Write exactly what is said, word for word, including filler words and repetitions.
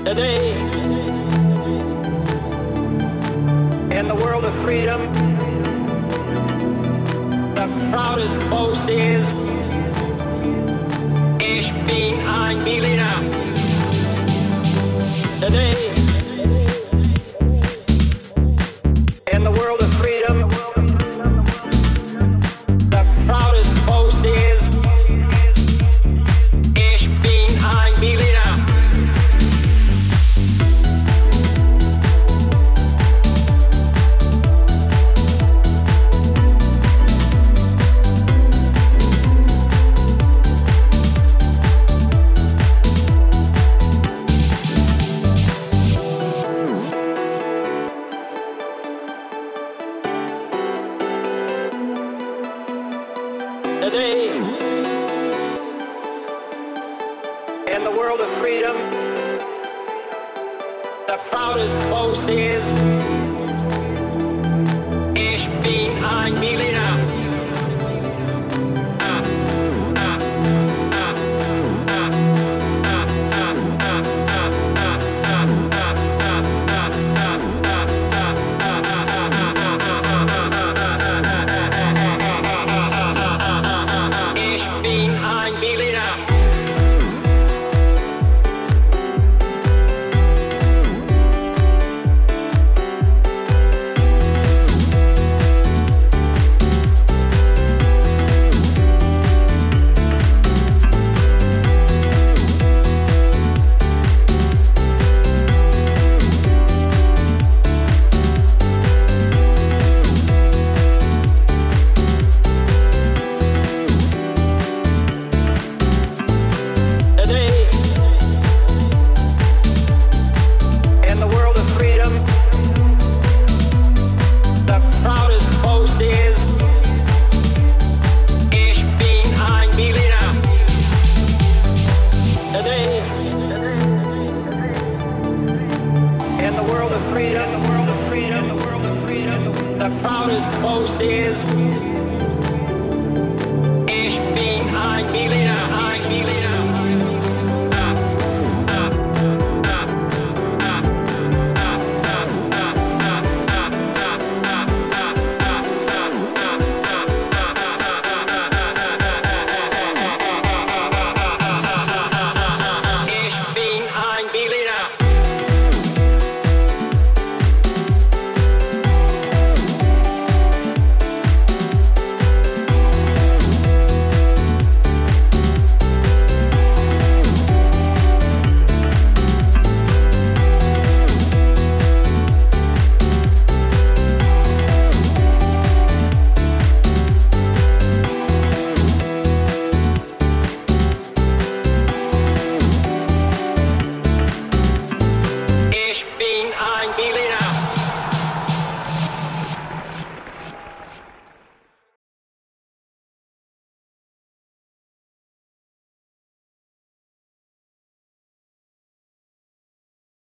Today, in the world of freedom, the proudest boast is, Ich bin ein Berliner. Today, in the world of freedom, the proudest boast is, Ich bin ein Berliner. Today, in the world of freedom, the proudest boast is, Ich bin ein Berliner. Ah, ah, ah, ah, ah, ah, ah, ah, ah, ah, ah, freedom, the world of freedom, the world of freedom, the proudest boast is